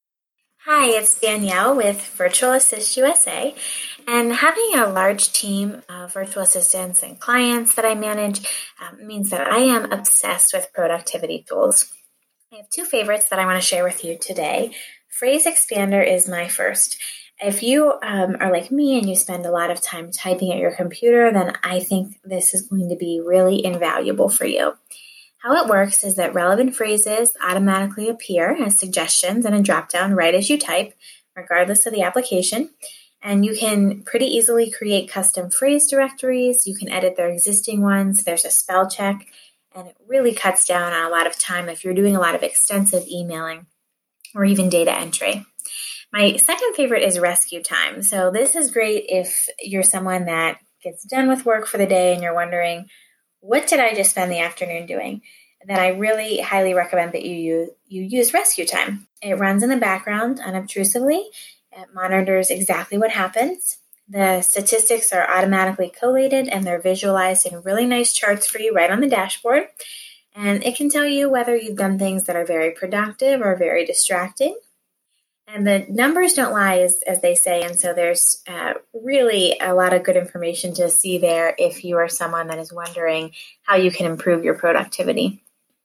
Hi, it's Danielle with Virtual Assist USA, and having a large team of virtual assistants and clients that I manage means that I am obsessed with productivity tools. I have 2 favorites that I want to share with you today. Phrase Expander is my first. If you are like me and you spend a lot of time typing at your computer, then I think this is going to be really invaluable for you. How it works is that relevant phrases automatically appear as suggestions in a dropdown right as you type, regardless of the application. And you can pretty easily create custom phrase directories. You can edit their existing ones. There's a spell check, and it really cuts down on a lot of time if you're doing a lot of extensive emailing or even data entry. My second favorite is Rescue Time. So this is great if you're someone that gets done with work for the day and you're wondering, what did I just spend the afternoon doing? Then I really highly recommend that you use Rescue Time. It runs in the background unobtrusively. It monitors exactly what happens. The statistics are automatically collated and they're visualized in really nice charts for you right on the dashboard. And it can tell you whether you've done things that are very productive or very distracting. And the numbers don't lie, as they say. And so there's really a lot of good information to see there if you are someone that is wondering how you can improve your productivity.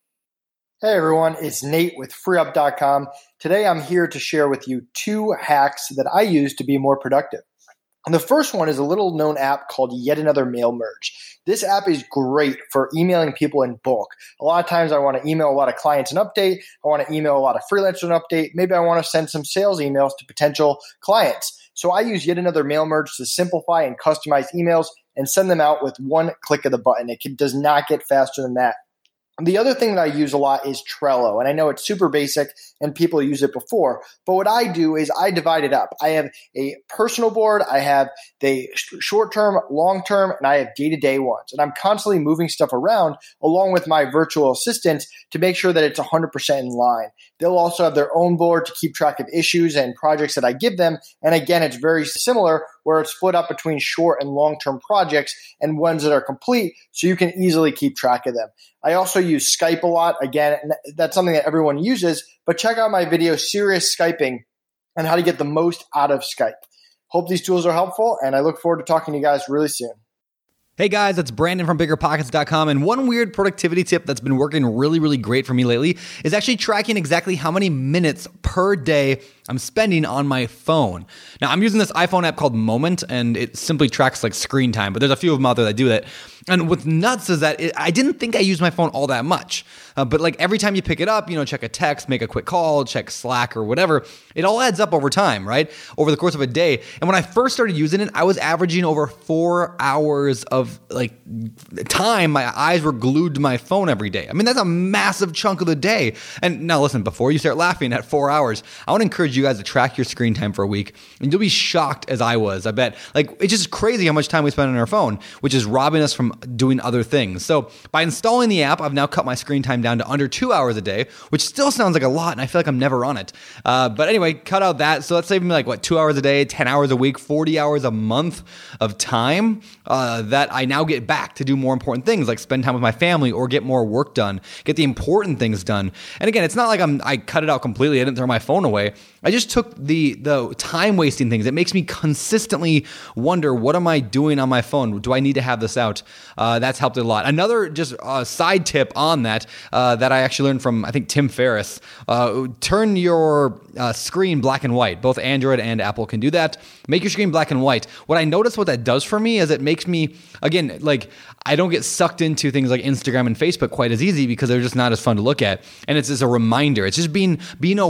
Hey everyone, it's Nate with freeup.com. Today I'm here to share with you 2 hacks that I use to be more productive. And the first one is a little known app called Yet Another Mail Merge. This app is great for emailing people in bulk. A lot of times I want to email a lot of clients an update. I want to email a lot of freelancers an update. Maybe I want to send some sales emails to potential clients. So I use Yet Another Mail Merge to simplify and customize emails and send them out with one click of the button. It does not get faster than that. The other thing that I use a lot is Trello, and I know it's super basic and people use it before, but what I do is I divide it up. I have a personal board, I have the short-term, long-term, and I have day-to-day ones. And I'm constantly moving stuff around along with my virtual assistants to make sure that it's 100% in line. They'll also have their own board to keep track of issues and projects that I give them. And again, it's very similar where it's split up between short and long-term projects and ones that are complete so you can easily keep track of them. I also use Skype a lot. Again, that's something that everyone uses, but check out my video, Serious Skyping, on how to get the most out of Skype. Hope these tools are helpful, and I look forward to talking to you guys really soon. Hey guys, it's Brandon from BiggerPockets.com, and one weird productivity tip that's been working really, really great for me lately is actually tracking exactly how many minutes per day I'm spending on my phone. Now, I'm using this iPhone app called Moment, and it simply tracks like screen time, but there's a few of them out there that do that. And what's nuts is that I didn't think I used my phone all that much, but like every time you pick it up, check a text, make a quick call, check Slack or whatever, it all adds up over time, right? Over the course of a day. And when I first started using it, I was averaging over 4 hours of like time. My eyes were glued to my phone every day. I mean, that's a massive chunk of the day. And now listen, before you start laughing at 4 hours, I want to encourage you guys to track your screen time for a week, and you'll be shocked as I was. I bet it's just crazy how much time we spend on our phone, which is robbing us from doing other things. So by installing the app, I've now cut my screen time down to under 2 hours a day, which still sounds like a lot, and I feel like I'm never on it. But anyway, cut out that. So that's saving me 2 hours a day, 10 hours a week, 40 hours a month of time that I now get back to do more important things like spend time with my family or get more work done, get the important things done. And again, it's not like I cut it out completely. I didn't throw my phone away. I just took the time wasting things. It makes me consistently wonder, what am I doing on my phone? Do I need to have this out? That's helped a lot. Another just side tip on that I actually learned from, I think, Tim Ferriss. Turn your screen black and white. Both Android and Apple can do that. Make your screen black and white. What I noticed what that does for me is it makes me, again, I don't get sucked into things like Instagram and Facebook quite as easy because they're just not as fun to look at. And it's just a reminder. It's just being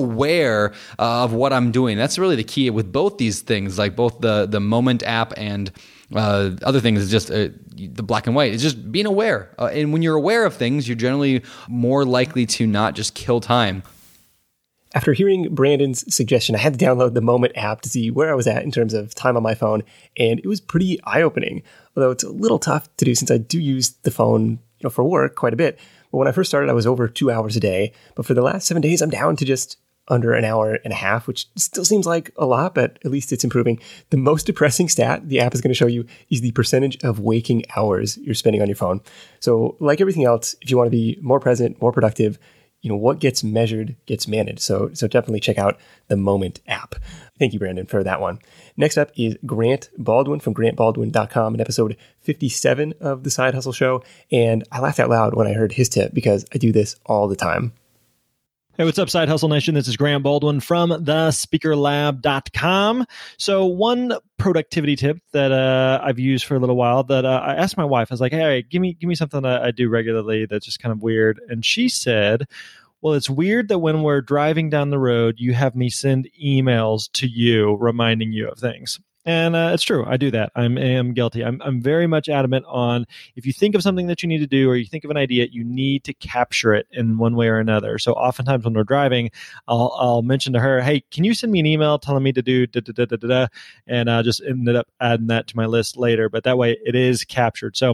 aware of what I'm doing. That's really the key with both these things, like both the Moment app and other things is just the black and white. It's just being aware. And when you're aware of things, you're generally more likely to not just kill time. After hearing Brandon's suggestion, I had to download the Moment app to see where I was at in terms of time on my phone, and it was pretty eye-opening, although it's a little tough to do since I do use the phone for work quite a bit. But when I first started, I was over 2 hours a day, but for the last 7 days, I'm down to just under an hour and a half, which still seems like a lot, but at least it's improving. The most depressing stat the app is going to show you is the percentage of waking hours you're spending on your phone. So like everything else, if you want to be more present, more productive, what gets measured gets managed. So definitely check out the Moment app. Thank you, Brandon, for that one. Next up is Grant Baldwin from grantbaldwin.com in episode 57 of The Side Hustle Show. And I laughed out loud when I heard his tip because I do this all the time. Hey, what's up, Side Hustle Nation? This is Grant Baldwin from thespeakerlab.com. So one productivity tip that I've used for a little while that I asked my wife, I was like, hey, give me something that I do regularly that's just kind of weird. And she said, well, it's weird that when we're driving down the road, you have me send emails to you reminding you of things. And it's true. I do that. I am guilty. I'm very much adamant on if you think of something that you need to do or you think of an idea, you need to capture it in one way or another. So oftentimes when we're driving, I'll mention to her, hey, can you send me an email telling me to do da-da-da-da-da? And I just ended up adding that to my list later. But that way it is captured. So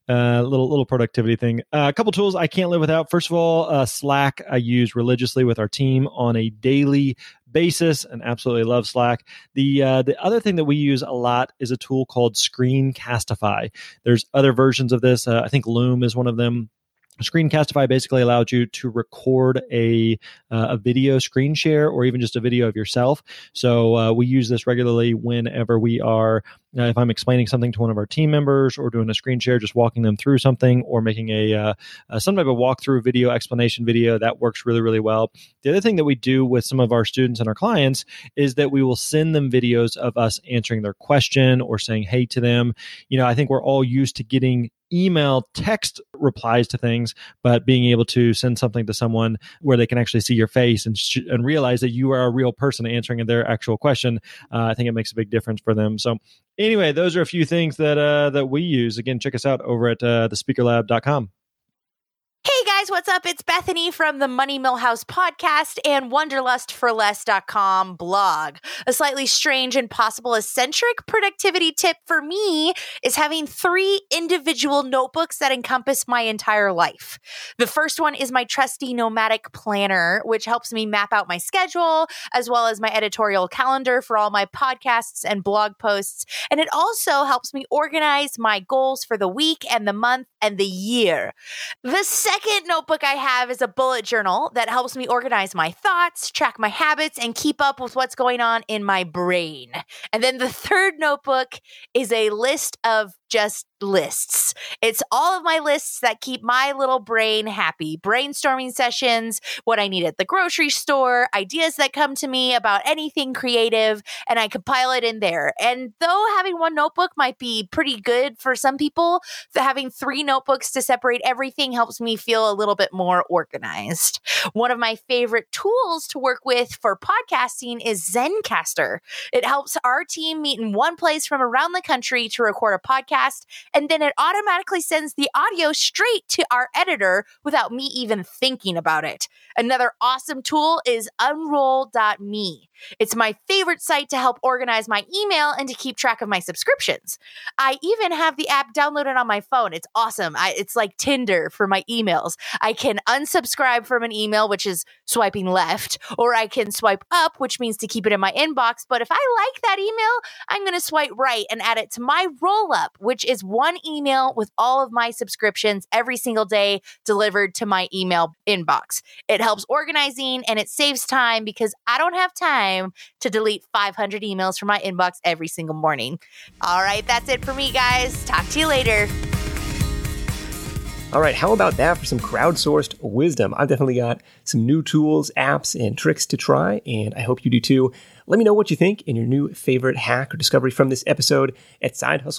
little productivity thing. A couple tools I can't live without. First of all, Slack I use religiously with our team on a daily basis and absolutely love Slack. The other thing that we use a lot is a tool called Screencastify. There's other versions of this. I think Loom is one of them. Screencastify basically allows you to record a video screen share or even just a video of yourself. So we use this regularly whenever we are, if I'm explaining something to one of our team members or doing a screen share, just walking them through something or making some type of walkthrough video, explanation video. That works really, really well. The other thing that we do with some of our students and our clients is that we will send them videos of us answering their question or saying hey to them. I think we're all used to getting email, text replies to things, but being able to send something to someone where they can actually see your face and realize that you are a real person answering their actual question, I think it makes a big difference for them. So anyway, those are a few things that we use. Again, check us out over at thespeakerlab.com. Hey guys, what's up? It's Bethany from the Money Millhouse podcast and wanderlustforless.com blog. A slightly strange and possible eccentric productivity tip for me is having 3 individual notebooks that encompass my entire life. The first one is my trusty Nomadic planner, which helps me map out my schedule as well as my editorial calendar for all my podcasts and blog posts. And it also helps me organize my goals for the week and the month and the year. The second notebook I have is a bullet journal that helps me organize my thoughts, track my habits, and keep up with what's going on in my brain. And then the third notebook is a list of just lists. It's all of my lists that keep my little brain happy. Brainstorming sessions, what I need at the grocery store, ideas that come to me about anything creative, and I compile it in there. And though having one notebook might be pretty good for some people, having 3 notebooks to separate everything helps me feel a little bit more organized. One of my favorite tools to work with for podcasting is Zencastr. It helps our team meet in one place from around the country to record a podcast, and then it automatically sends the audio straight to our editor without me even thinking about it. Another awesome tool is Unroll.me. It's my favorite site to help organize my email and to keep track of my subscriptions. I even have the app downloaded on my phone. It's awesome. It's like Tinder for my emails. I can unsubscribe from an email, which is swiping left, or I can swipe up, which means to keep it in my inbox. But if I like that email, I'm going to swipe right and add it to my roll-up, which is one email with all of my subscriptions every single day delivered to my email inbox. It helps organizing and it saves time because I don't have time to delete 500 emails from my inbox every single morning. All right, that's it for me, guys. Talk to you later. All right, how about that for some crowdsourced wisdom? I've definitely got some new tools, apps, and tricks to try, and I hope you do too. Let me know what you think and your new favorite hack or discovery from this episode at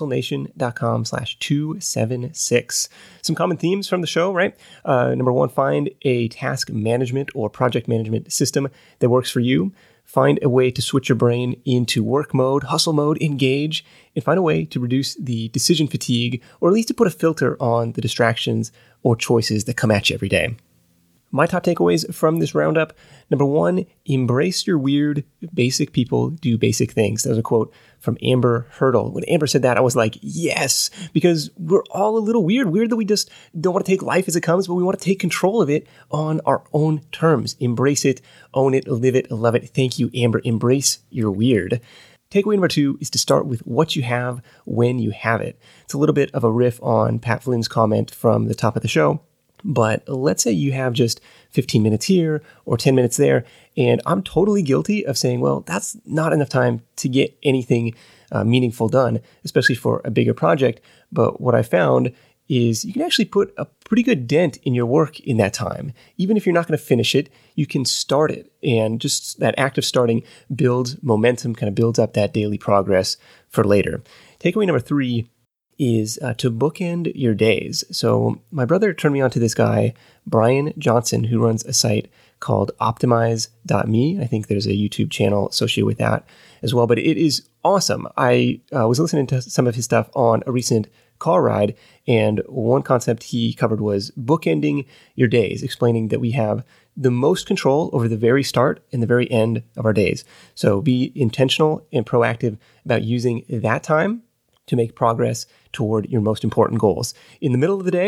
sidehustlenation.com/276. Some common themes from the show, right? Number 1, find a task management or project management system that works for you. Find a way to switch your brain into work mode, hustle mode, engage, and find a way to reduce the decision fatigue, or at least to put a filter on the distractions or choices that come at you every day. My top takeaways from this roundup. Number 1, embrace your weird. Basic people do basic things. That was a quote from Amber Hurdle. When Amber said that, I was like, yes, because we're all a little weird. Weird that we just don't want to take life as it comes, but we want to take control of it on our own terms. Embrace it, own it, live it, love it. Thank you, Amber. Embrace your weird. Takeaway number 2 is to start with what you have when you have it. It's a little bit of a riff on Pat Flynn's comment from the top of the show. But let's say you have just 15 minutes here or 10 minutes there, and I'm totally guilty of saying, well, that's not enough time to get anything meaningful done, especially for a bigger project. But what I found is you can actually put a pretty good dent in your work in that time. Even if you're not going to finish it, you can start it. And just that act of starting builds momentum, kind of builds up that daily progress for later. Takeaway number 3 is to bookend your days. So my brother turned me on to this guy, Brian Johnson, who runs a site called optimize.me. I think there's a YouTube channel associated with that as well, but it is awesome. I was listening to some of his stuff on a recent car ride, and one concept he covered was bookending your days, explaining that we have the most control over the very start and the very end of our days. So be intentional and proactive about using that time to make progress toward your most important goals. In the middle of the day,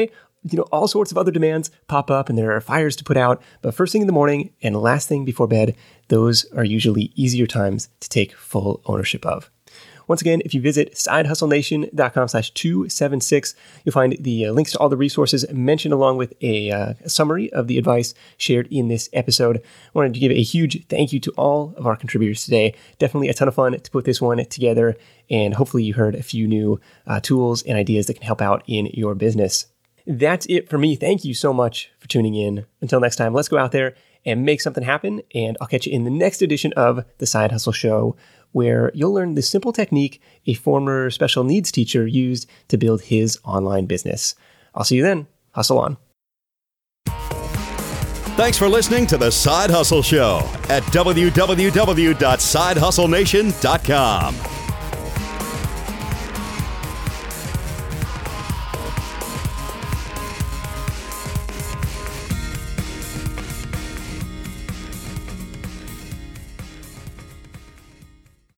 all sorts of other demands pop up and there are fires to put out. But first thing in the morning and last thing before bed, those are usually easier times to take full ownership of. Once again, if you visit sidehustlenation.com/276, you'll find the links to all the resources mentioned along with a summary of the advice shared in this episode. I wanted to give a huge thank you to all of our contributors today. Definitely a ton of fun to put this one together, and hopefully you heard a few new tools and ideas that can help out in your business. That's it for me. Thank you so much for tuning in. Until next time, let's go out there and make something happen, and I'll catch you in the next edition of The Side Hustle Show, where you'll learn the simple technique a former special needs teacher used to build his online business. I'll see you then. Hustle on. Thanks for listening to The Side Hustle Show at www.sidehustlenation.com.